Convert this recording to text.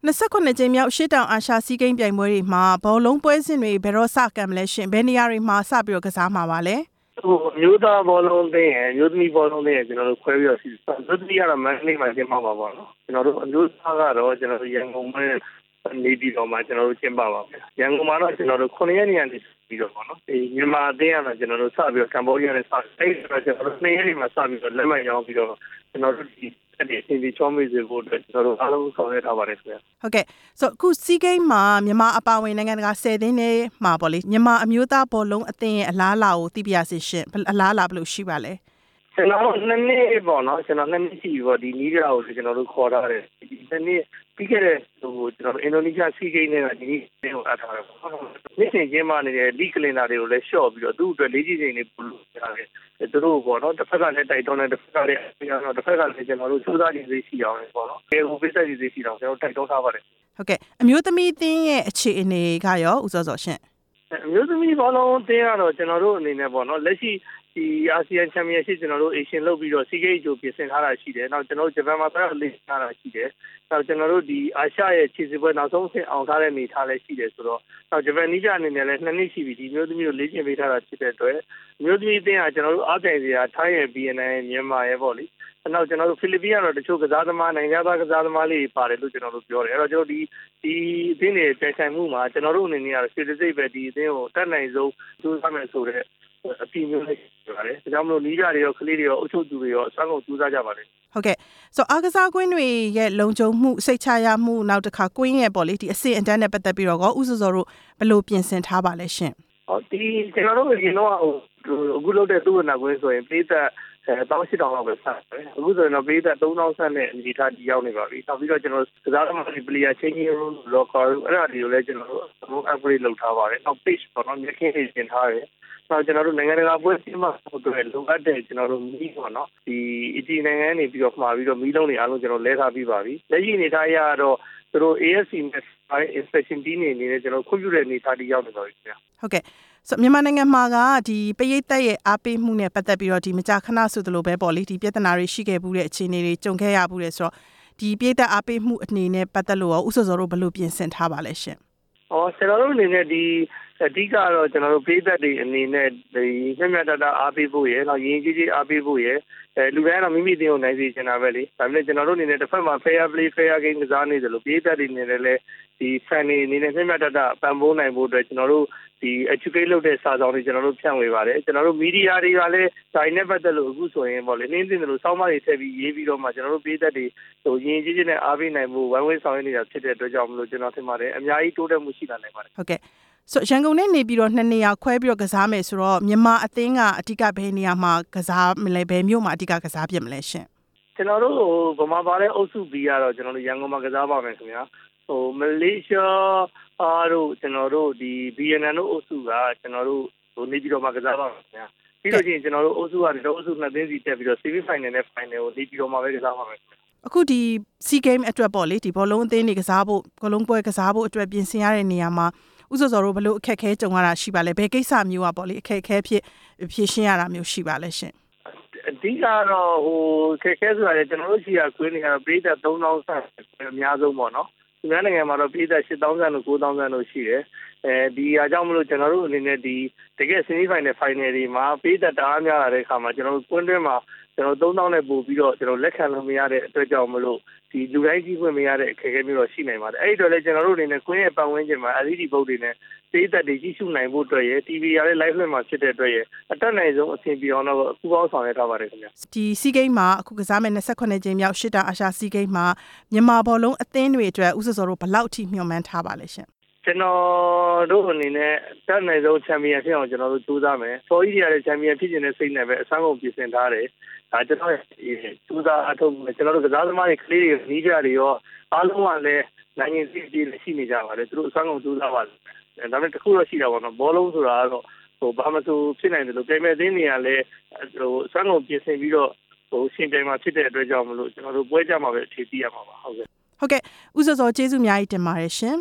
29ကြိမ်မြောက်ရှေ့တောင်အာရှစီးကိန်းပြိုင်ပွဲတွေမှာဘောလုံးပွဲစဉ်တွေဘယ်တော့စကမ်းမလဲရှင်ဘယ်နေရာတွေမှာစပြီးတော့ကစားမှာပါလဲမျိုးသားဘောလုံးသင်းရယ်မျိုးသမီးဘောလုံးသင်းရယ်ကျွန်တော်တို့ခွဲပြီးတော့မျိုးသမီးကတော့မန္တလေးမှာကျင်းပပါပါတော့ကျွန်တော်တို့အမျိုးသားကတော့ကျွန်တော်တို့ရန်ကုန်မှာနေပြီးတော့မှကျွန်တော်တို့ကျင်းပပါမယ်ရန်ကုန်မှာတော့ကျွန်တော်တို့9ရက်နေရာနေပြီးတော့ပေါ့နော်ဒီမြန်မာအသင်းကတော့ကျွန်တော်တို့စပြီးတော့ကမ္ဘောဒီးယားနဲ့စအဲ့ဒါကျွန်တော်တို့2ရက်နေမှာစပြီးတော့လက်မှတ်ရောင်းပြီးတော့ကျွန်တော်တို့ဒီအဲ့ဒီအစီအစဉ်ချောမေးစေဖို့အတွက်ကျွန်တော်တို့အားလုံးဆောင်ရွက်ထားပါတယ်ခင်ဗျာဟုတ်ကဲ့ဆိုအခုစီးကိန်းမှာမြန်မာအပါအဝင်နိုင်ငံတကာ10သင်းနဲ့မှာပေါ့လေမြန်မာအမျိုးသားဘောလုံးအသင်းရဲ့အလားအလာကိုသိပြရစီရှင်အလားအလာဘယ်လိုရှိပါလဲကျွန်တော်2နှစ်ပေါ့နော်ကျွန်တော်2နှစ်ရှိပြီပေါ့ဒီနီးရာကိုကျွန်တော်တို့ခေါ်ထားတယ်ဒီ2နှစ်ပြီးခဲ့တဲ့ဟိုကျွန်တော်အင်ဒိုနီးရှားစီးကိန်းနဲ့ဒီနေ့ကိုအပ်ထားတယ်နေ့စဉ်ကျင်းပနေတဲ့လီကလင်ဒါတွေကိုလည်းရှော့ပြီးတော့သူ့အတွက်လေးကြီးချိန်တွေပို့လို့ရတယ်သူတို့ပေါ့နော်တစ်ဖက်ကလည်းတိုက်တွန်းတယ်တစ်ဖက်ကလည်းတစ်ဖက်ကလည်းကျွန်တော်တို့စူးစမ်းနေသေးရှိအောင်ပေါ့နော်ဒီကိုပိတ်ဆက်နေသေးရှိအောင်ကျွန်တော်တိုက်တွန်းထားပါတယ်ဟုတ်ကဲ့အမျိုးသမီးအသင်းရဲ့အခြေအနေကရောဦးစောစောရှင့်အမျိုးသမီးဘောလုံးအသင်းကတော့ကျွန်တော်တို့အနေနဲ့ပေါ့နော်လက်ရှိဒီအာဆီယံချန်ပီယံရှစ်ကျွန်တော်တို့အေရှင်လုပ်ပြီးတော့စီဂိတ်ဂျိုပြင်ဆင်ထားတာရှိတယ်။နောက်ကျွန်တော်တို့ဂျပန်မှာဆက်လက်ထားတာရှိတယ်။နောက်ကျွန်တော်တို့ဒီအာရှရဲ့ခြေစစ်ပွဲနောက်ဆုံးဆင့်အောင်ထားတဲ့နေထားလည်းရှိတယ်ဆိုတော့နောက်ဂျပန်နီးကြအနေနဲ့လည်း2နှစ်ရှိပြီဒီမျိုးသမီးကိုလေ့ကျင့်ပေးထားတာဖြစ်တဲ့အတွက်မျိုးသမီးအသင်းကကျွန်တော်တို့အားပြိုင်စရာထိုင်းရဲ့ BNN မြန်မာရဲ့ပေါ့လေ။နောက်ကျွန်တော်တို့ဖိလစ်ပင်းကတော့တချို့ကစားသမားနိုင်ငံသားကစားသမားလေးပါတယ်လို့ကျွန်တော်တို့ပြောတယ်။အဲ့တော့ကျွန်တော်ဒီအသင်းတွေပြန်ဆိုင်မှုမှာကျွန်တော်တို့အနေနဲ့ကတော့စေတသိက်ပဲဒီအသင်းကိုတက်နိုင်ဆုံးစူးစမ်းမယ်ဆိုတဲ့အပြည့်မျိုးလေးပါတယ်။ဒါကြောင့်မလို့နီးကြတွေရောကလေးတွေရောအုပ်ချုပ်သူတွေရောအစွမ်းကုန်ကြိုးစားကြပါလေ။ဟုတ်ကဲ့ဆိုအားကစားကွင်းတွေရဲ့လုံခြုံမှုစိတ်ချရမှုနောက်တစ်ခါကွင်းရဲ့ပေါ့လေဒီအဆင့်အတန်းနဲ့ပတ်သက်ပြီးတော့ဥစစောတို့ဘယ်လိုပြင်ဆင်ထားပါလဲရှင်။ဟောဒီကျွန်တော်တို့ရင်တော့အခုလုပ်တဲ့သူ့နာကွင်းဆိုရင်ပြည်သက်1800လောက်ပဲဆက်တယ်။အခုဆိုရင်တော့ပြည်သက်3000ဆက်နဲ့အနေထားဒီရောက်နေပါပြီ။နောက်ပြီးတော့ကျွန်တော်ကစားသမားတွေ player changing room locker အဲ့ဒါတွေကိုလည်းကျွန်တော်တို့ upgrade လုပ်ထားပါတယ်။နောက် page ပေါ့နော်မြက်ခင်းတွေပြင်ထားတယ်။နောက်ကျွန်တော်တို့နိုင်ငံတကာပွဲစဉ်မှာဟိုတွေလိုအပ်တဲ့ကျွန်တော်တို့မီးပေါ့နော်ဒီအကြီးနိုင်ငံနေပြီးတော့မှာပြီးတော့မီးလုံးတွေအားလုံးကျွန်တော်လဲထားပြီးပါပြီလက်ရှိအနေထားအရတော့သူတို့ AFC နဲ့ inspection team နေနဲ့ကျွန်တော်ခွင့်ပြုတဲ့အနေထားတွေရောက်နေပါပြီခင်ဗျာဟုတ်ကဲ့ဆိုမြန်မာနိုင်ငံမှာကဒီပရိသတ်ရဲ့အားပေးမှုနဲ့ပတ်သက်ပြီးတော့ဒီမကြာခဏဆိုသလိုပဲပေါ့လေဒီပြဿနာတွေရှိခဲ့မှုတဲ့အခြေအနေတွေကြုံခဲ့ရမှုတဲ့ဆိုတော့ဒီပရိသတ်အားပေးမှုအနေနဲ့ပတ်သက်လို့ရောဥစောစောတို့ဘယ်လိုပြင်ဆင်ထားပါလဲရှင်ကျွန်တော်တို့အနေနဲ့ဒီအဓိကတော့ကျွန်တော်တို့ပြည်သက်တွေအနေနဲ့ဒီမျက်မျက်တတအားပေးဖို့ရယ်နောက်ရင်းကြီးအားပေးဖို့ရယ်လူတိုင်းတော့မိမိတင်ကိုနိုင်စေချင်တာပဲလေဒါပေမဲ့ကျွန်တော်တို့အနေနဲ့တစ်ဖက်မှာ fair play fair game ကစားနေတယ်လို့ပြည်သက်တွေအနေနဲ့လည်းဒီ fan တွေအနေနဲ့မျက်မျက်တတပံ့ပိုးနိုင်ဖို့အတွက်ကျွန်တော်တို့ဒီ educate လုပ်တဲ့စာဆောင်တွေကျွန်တော်တို့ဖြန့်ဝေပါတယ်ကျွန်တော်တို့ media တွေကလည်းဒါနဲ့ပတ်သက်လို့အခုဆိုရင်ပေါ့လေနင်းတင်တယ်လို့စောင်းမတွေထည့်ပြီးရေးပြီးတော့မှကျွန်တော်တို့ပြည်သက်တွေဟိုရင်းကြီးနဲ့အားပေးနိုင်ဖို့ဝိုင်းဝန်းဆောင်ရွက်နေတာဖြစ်တဲ့အတွက်ကြောင့်မလို့ကျွန်တော်ထင်ပါတယ်အများကြီးတိုးတက်မှုရှိလာနိုင်ပါတယ်ဟုတ်ကဲ့ဆိုရန်ကုန်နဲ့နေပြီးတော့2နေရာခွဲပြီးတော့ကစားမယ်ဆိုတော့မြန်မာအသင်းကအဓိကဘယ်နေရာမှာကစားမလဲဘယ်မြို့မှာအဓိကကစားပြမလဲရှင်ကျွန်တော်တို့ဗမာပါတဲ့အုပ်စု B ကတော့ကျွန်တော်တို့ရန်ကုန်မှာကစားပါမယ်ခင်ဗျာဟိုမလေးရှားတို့ကျွန်တော်တို့ဒီ BNN တို့အုပ်စုကကျွန်တော်တို့ဟိုနေပြီးတော့မှာကစားပါမယ်ခင်ဗျာပြီးလို့ရှိရင်ကျွန်တော်တို့အုပ်စုကနေတော့အုပ်စု2သင်းစီတက်ပြီးတော့ semi final နဲ့ final ကိုနေပြီးတော့မှာပဲကစားပါမယ်အခုဒီ SEA Game အတွက်ပေါ့လေဒီဘောလုံးအသင်းတွေကစားဖို့ဘောလုံးပွဲကစားဖို့အတွက်ပြင်ဆင်ရတဲ့နေရာမှာဥစောစောတို့ဘလို့အခက်ခဲကြုံရတာရှိပါလဲဘယ်ကိစ္စမျိုးอ่ะပေါ့လေအခက်ခဲဖြစ်ဖြေရှင်းရတာမျိုးရှိပါလဲရှင်အဓိကတော့ဟိုခက်ခဲဆိုတာလေကျွန်တော်တို့ရှိရကွင်းနေကတော့ပြည်သက်3000ဆန့်အများဆုံးပေါ့နော်ဒီနိုင်ငံမှာတော့ပြည်သက်8000ဆန့်တို့9000ဆန့်တို့ရှိတယ်ဒီအားကြောင့်မလို့ကျွန်တော်တို့အနေနဲ့ဒီတကယ် semi final final တွေမှာပြည်သက်တအားများလာတဲ့အခါမှာကျွန်တော်တို့ကွင်းတွင်းမှာကျွန်တော်3000နဲ့ပို့ပြီးတော့ကျွန်တော်လက်ခံလို့မရတဲ့အတွက်ကြောင့်မလို့ဒီလူတိုင်းကြီးခွင့်မရတဲ့အခက်အခဲမျိုးတော့ရှိနိုင်ပါတယ်အဲ့ဒီတော့လေကျွန်တော်တို့အနေနဲ့ကွင်းရဲ့ပတ်ဝန်းကျင်မှာ LED ဘုတ်တွေနဲ့ပြည်သက်တွေကြီးစုနိုင်ဖို့အတွက်ရယ် TV ရတဲ့ live လွှင့်မှာဖြစ်တဲ့အတွက်ရယ်အတက်နိုင်ဆုံးအဆင်ပြေအောင်တော့အခုပေါင်းဆောင်ရွက်ထားပါတယ်ခင်ဗျဒီ SEA Game မှာအခုကစားမယ့်28ကြိမ်မြောက်ရှစ်တာအာရှ SEA Game မှာမြန်မာဘောလုံးအသင်းတွေအတွက်ဥစောစောတို့ဘယ်လောက်ထိမျှော်မှန်းထားပါလဲရှင်ကျွန်တော်တို့အနေနဲ့တက်နိုင်ဆုံးချန်ပီယံဖြစ်အောင်ကျွန်တော်တို့ကြိုးစားမယ်။ဆော်ကြီးတွေကလည်းချန်ပီယံဖြစ်နေတဲ့စိတ်နဲ့ပဲအဆန်းကုန်ပြင်ဆင်ထားတယ်။ဒါကျွန်တော်ကြိုးစားအထောက်ကျွန်တော်တို့ကစားသမားတွေကလေးတွေနီးကြတွေရောအားလုံးကလည်းနိုင်ငံစီးပြည်ရှိနေကြပါတယ်။သူတို့အဆန်းကုန်ကြိုးစားပါလိမ့်မယ်။ဒါပေမဲ့တခုတော့ရှိတာပေါ့နော်။ဘောလုံးဆိုတာကတော့ဟိုဘာမှဆိုဖြစ်နိုင်တယ်လို့ပြင်မဲ့သင်းတွေကလည်းဟိုအဆန်းကုန်ပြင်ဆင်ပြီးတော့ဟိုရှင်ပြိုင်မှာဖြစ်တဲ့အတွက်ကြောင့်မလို့ကျွန်တော်တို့ပွဲကြမှာပဲအခြေသိရမှာပါဟုတ်ကဲ့ဟုတ်ကဲ့ဥစောစောကျေးဇူးအများကြီးတင်ပါတယ်ရှင်